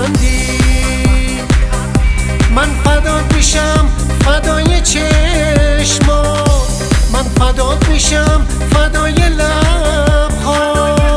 میخندی من فدات میشم فدای چشمات من فدات میشم فدای لبها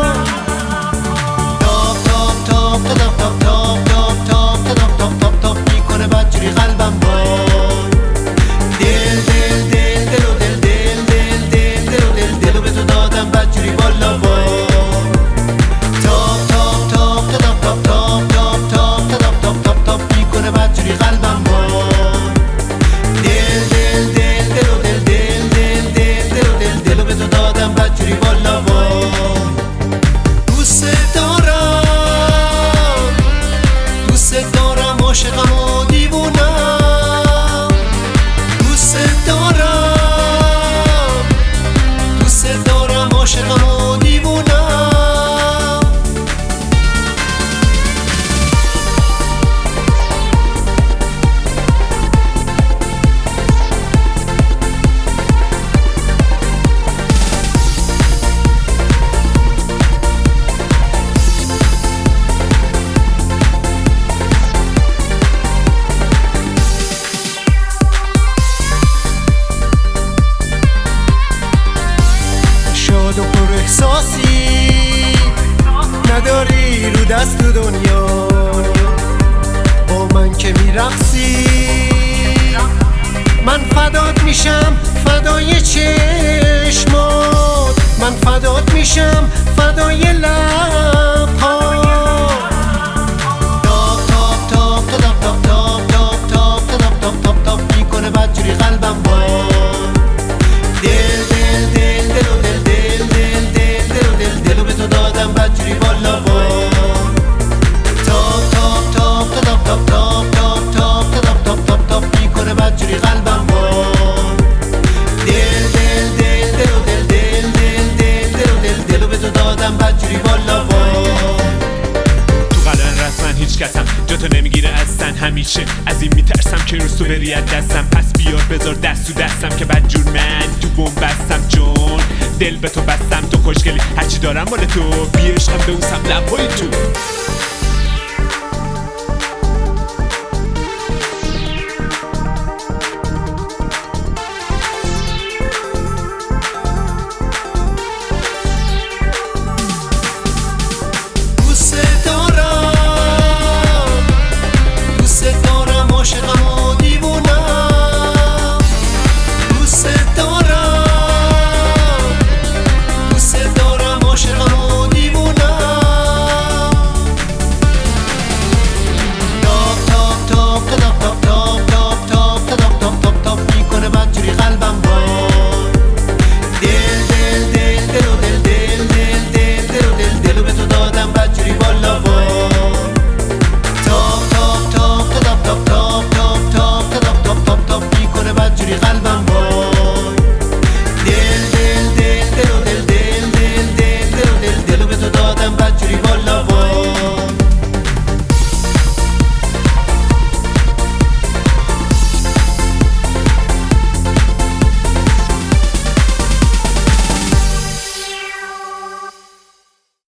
تاپ تاپ تاپ تاپ تاپ تاپ تاپ تاپ تاپ تاپ تاپ تاپ میکنه بدجوری قلبم وای دل دل دل دل و دل دل دل دل دل و دل دلو به تو دادم بدجوری والا وای تاپ تاپ تاپ تاپ تاپ تاپ تاپ تاپ تاپ تاپ تاپ تاپ میکنه بدجوری قلبم وای دل دل دل دل و دل دل دل دل دل و دل دلو به تو دادم بدجوری والا وای دوست دارم عاشقم و دیوونم دوست دارم عاشقم و دیوونم شاد و پر احساسی نداری رو دست دنیا با من که میرقصی من فدات میشم فدای چشمات من فدات میشم فدای لبها تاپ تاپ تاپ تاپ تاپ تاپ تاپ تاپ تاپ تاپ تاپ تاپ میکنه بدجوری قلبم وای دل دل دل دل و دل دل دل دل دل و دل دلو به تو دادم بدجوری والا وای تاپ تاپ تاپ تاپ تاپ تاپ تاپ تاپ تاپ تاپ تاپ میکنه بدجوری قلبم وای دل دل دل دل و دل دل دل دل دل و دل دلو به تو دادم بدجوری والا وای تو قلن رسما هیچ کسم جاتو نمیگیره اصلا همیشه از این میترسم که روز تو بری از دستم پس بیار بذار دست تو دستم که بدجور من تو بوم بستم جون دل به تو بستم تو خوشگلی هرچی دارم مال تو بی عشقم به اون سم لبهای تو